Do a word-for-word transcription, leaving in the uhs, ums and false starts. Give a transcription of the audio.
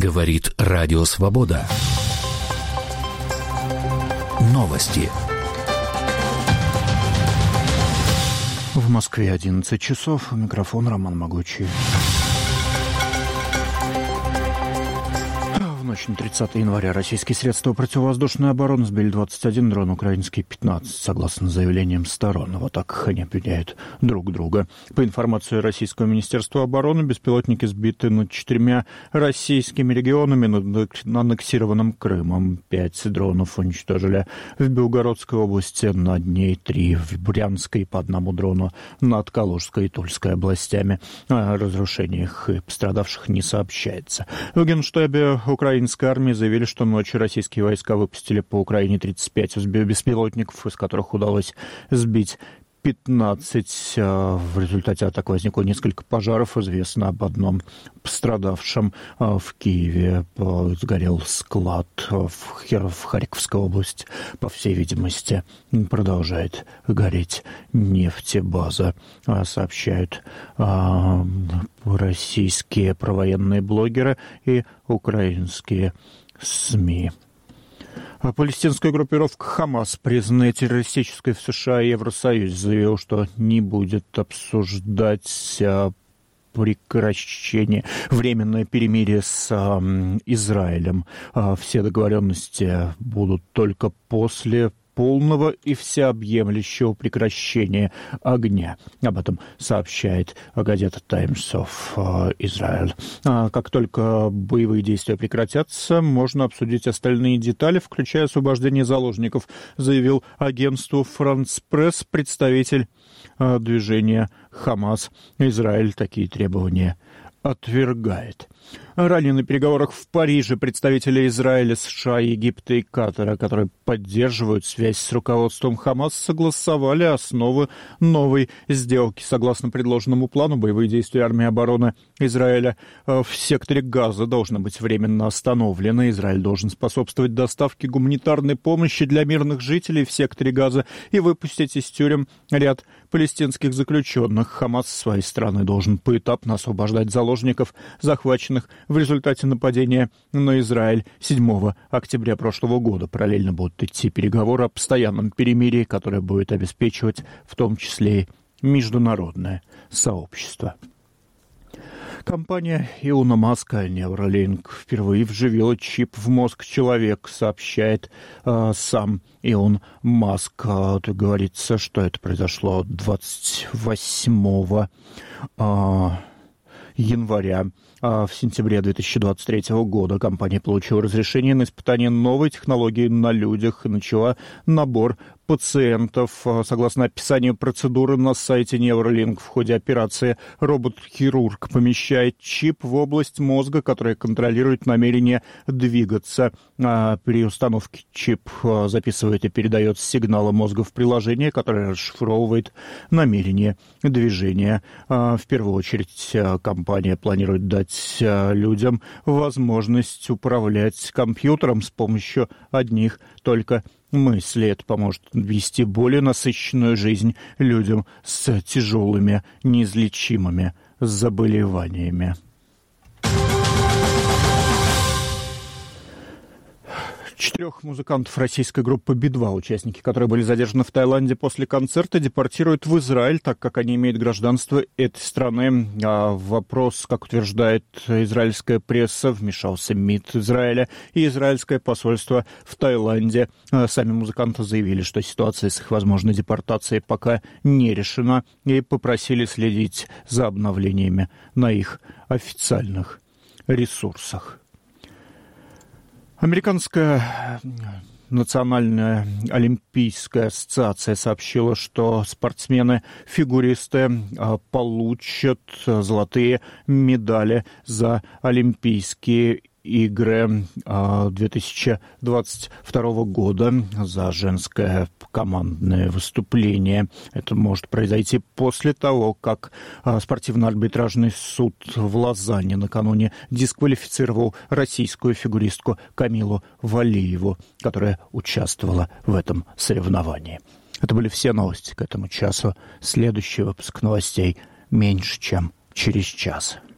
Говорит Радио Свобода. Новости. В Москве одиннадцать часов. Микрофон Роман Могучий. В ночь на тридцатое января российские средства противовоздушной обороны сбили двадцать один дрон, украинские пятнадцать, согласно заявлениям сторон. В атаках они обвиняют друг друга. По информации Российского министерства обороны, беспилотники сбиты над четырьмя российскими регионами над аннексированным Крымом. Пять дронов уничтожили в Белгородской области, над ней три в Брянской, по одному дрону над Калужской и Тульской областями. О разрушениях и пострадавших не сообщается. В Генштабе Украинской армии заявили, что ночью российские войска выпустили по Украине тридцать пять беспилотников, из которых удалось сбить пятнадцать. В результате атак возникло несколько пожаров. Известно об одном пострадавшем в Киеве. Сгорел склад в Харьковской области. По всей видимости, продолжает гореть нефтебаза, сообщают российские провоенные блогеры и украинские СМИ. Палестинская группировка «Хамас», признанная террористической в США и Евросоюзе, заявила, что не будет обсуждать прекращение, временное перемирие с э, Израилем. Все договоренности будут только после полного и всеобъемлющего прекращения огня. Об этом сообщает газета Times of Israel. Как только боевые действия прекратятся, можно обсудить остальные детали, включая освобождение заложников, заявил агентству France Press представитель движения «Хамас». Израиль такие требования отвергает. Ранее на переговорах в Париже представители Израиля, США, Египта и Катара, которые поддерживают связь с руководством Хамас, согласовали основы новой сделки. Согласно предложенному плану, боевые действия армии обороны Израиля в секторе Газа должны быть временно остановлены. Израиль должен способствовать доставке гуманитарной помощи для мирных жителей в секторе Газа и выпустить из тюрем ряд палестинских заключенных. Хамас с своей стороны должен поэтапно освобождать заложников, захваченных в результате нападения на Израиль седьмого октября прошлого года. Параллельно будут идти переговоры о постоянном перемирии, которое будет обеспечивать в том числе и международное сообщество. Компания Илона Маска Neuralink впервые вживила чип в мозг человека, сообщает э, сам Илон Маск. Тут говорится, что это произошло двадцать восьмого января. В сентябре две тысячи двадцать третьего года компания получила разрешение на испытание новой технологии на людях и начала набор пациентов. Согласно описанию процедуры на сайте Neuralink, в ходе операции робот-хирург помещает чип в область мозга, которая контролирует намерение двигаться. При установке чип записывает и передает сигналы мозга в приложение, которое расшифровывает намерение движения. В первую очередь компания планирует дать людям возможность управлять компьютером с помощью одних только мысли. Это поможет вести более насыщенную жизнь людям с тяжелыми неизлечимыми заболеваниями. Четырех музыкантов российской группы Би два, участники которой были задержаны в Таиланде после концерта, депортируют в Израиль, так как они имеют гражданство этой страны. А в вопрос, как утверждает израильская пресса, вмешался МИД Израиля и израильское посольство в Таиланде. Сами музыканты заявили, что ситуация с их возможной депортацией пока не решена, и попросили следить за обновлениями на их официальных ресурсах. Американская Национальная олимпийская ассоциация сообщила, что спортсмены-фигуристы получат золотые медали за Олимпийские игры две тысячи двадцать второго года за женское командное выступление. Это может произойти после того, как спортивно-арбитражный суд в Лозанне накануне дисквалифицировал российскую фигуристку Камилу Валиеву, которая участвовала в этом соревновании. Это были все новости к этому часу. Следующий выпуск новостей меньше, чем через час.